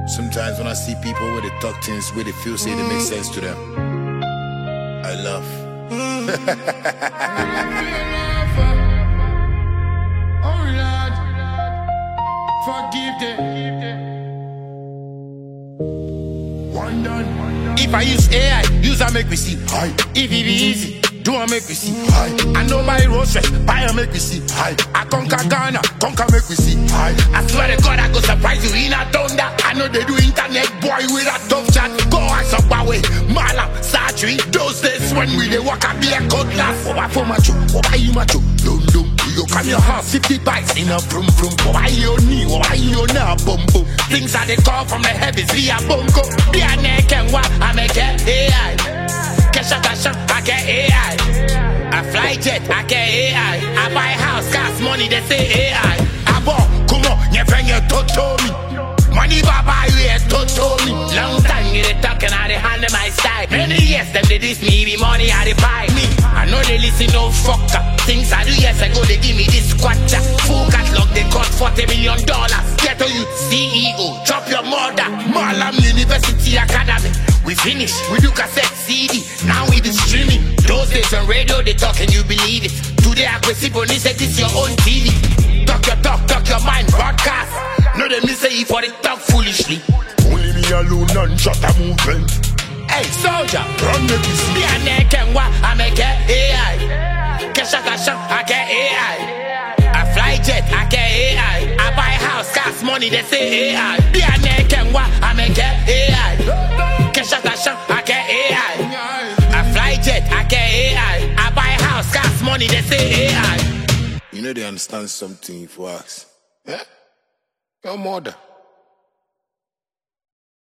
Sometimes when I see people where they talk things, where they feel say they make sense to them, I laugh. Oh Lord, forgive them. One done. If I use AI, use I make me see. If it be easy, do I make me see? I know my roses, buy and make me see. I conquer Ghana, conquer make me see. I swear to God, I go surprise you in a thunder. I know they do internet boy with a tough chat. Go ask up away, Malam, Satri. Those days when we they walk and be a cutlass. Oba for macho, oba you macho, dum dum. You come your house, 50 bikes in a vroom vroom. Oba you knee, oba you na boom boom. Things that they call from the heavens via bongo. Be a neck and what I make it AI. Kesha, I get AI. I fly jet, I get AI. I buy house, gas, money, they say AI. I bought, come on, you bring your toto me. Money baba, you here toto me. Long time you they talking, I they handle my style. Many years them they diss me, be money I they buy me. I know they listen no fucker. Things I do years ago, they give me this squatter. Full catalog, they got $40 million. Get to you, CEO, drop your mother. Malam University Academy. We finish, we do cassette CD. Now we be streaming. Those days on radio, they talk and you believe it. Today I go see police, say this your own TV. Talk your mind, broadcast. No, they miss say for the talk foolishly. Only me alone, non-shot a movement. Hey, soldier, run the business. Be a neck and what I make it AI. Kesha, I get AI. I fly jet, I get AI. I buy house, gas, money, they say AI. Be a neck and what I make it AI. Kesha, I get AI. I fly jet, I get AI. I buy house, gas, money, they say AI. You know they understand something for us. Yeah? Your mother.